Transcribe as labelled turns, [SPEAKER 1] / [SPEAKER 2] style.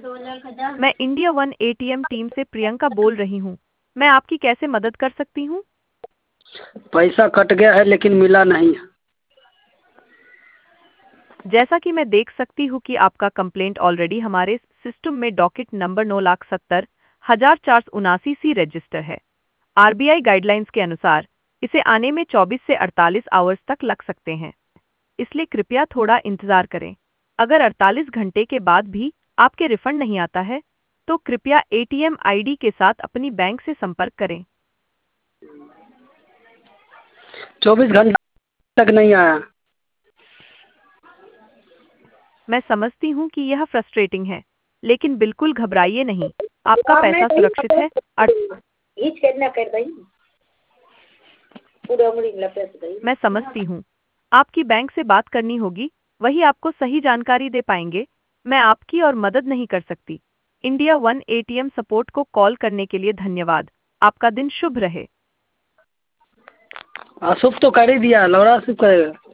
[SPEAKER 1] मैं India one ATM team से प्रियंका बोल रही हूँ। मैं आपकी कैसे मदद कर सकती हूँ?
[SPEAKER 2] पैसा कट गया है लेकिन मिला नहीं।
[SPEAKER 1] जैसा कि मैं देख सकती हूँ कि आपका कंप्लेंट ऑलरेडी हमारे सिस्टम में डॉकेट नंबर 9,70,479 सी रजिस्टर है। आरबीआई गाइडलाइंस के अनुसार इसे आने में 24 से 48 आवर्स तक लग सकते हैं, इसलिए कृपया थोड़ा इंतजार करें। अगर 48 घंटे के बाद भी आपके रिफंड नहीं आता है, तो कृपया एटीएम आईडी के साथ अपनी बैंक से संपर्क करें।
[SPEAKER 2] 24 घंटा तक नहीं आया।
[SPEAKER 1] मैं समझती हूँ कि यह फ्रस्ट्रेटिंग है, लेकिन बिल्कुल घबराइए नहीं। आपका पैसा सुरक्षित है। मैं समझती हूँ। आपकी बैंक से बात करनी होगी, वही आपको सही जानकारी दे पाएंगे। मैं आपकी और मदद नहीं कर सकती। इंडिया वन एटीएम सपोर्ट को कॉल करने के लिए धन्यवाद। आपका दिन शुभ रहे।
[SPEAKER 2] अशुभ तो कर ही दिया, लौड़ा शुभ करेगा।